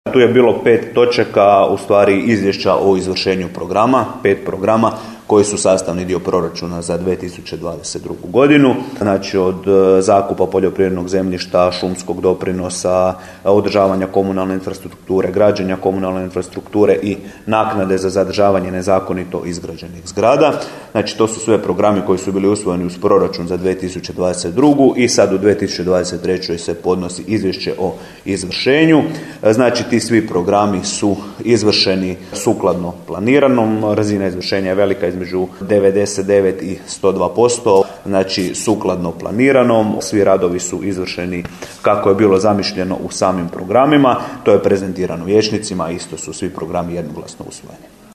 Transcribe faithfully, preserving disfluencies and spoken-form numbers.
Tu je bilo pet točaka, u stvari izvješća o izvršenju programa, pet programa koji su sastavni dio proračuna za dvije tisuće dvadeset drugu godinu. Znači od zakupa poljoprivrednog zemljišta, šumskog doprinosa, održavanja komunalne infrastrukture, građenja komunalne infrastrukture i naknade za zadržavanje nezakonito izgrađenih zgrada. Znači to su sve programi koji su bili usvojeni uz proračun za dvije tisuće dvadeset drugu i sad u dvije tisuće dvadeset trećoj se podnosi izvješće o izvršenju. Znači ti svi programi su izvršeni sukladno planiranom, razina izvršenja je velika između devedeset devet i sto dva posto, znači sukladno planiranom, svi radovi su izvršeni kako je bilo zamišljeno u samim programima, to je prezentirano vijećnicima, isto su svi programi jednoglasno usvojeni.